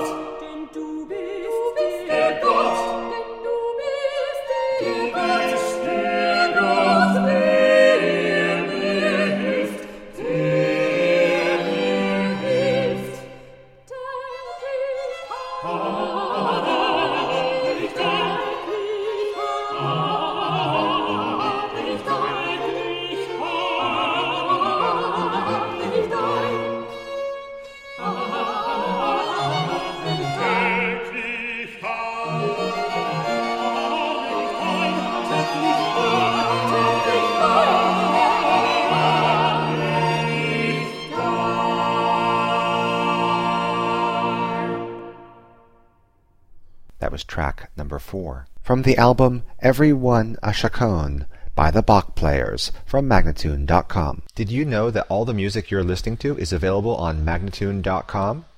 That was track number 4. From the album Every One a Chaconne by the Bach Players from Magnatune.com. Did you know that all the music you're listening to is available on Magnatune.com?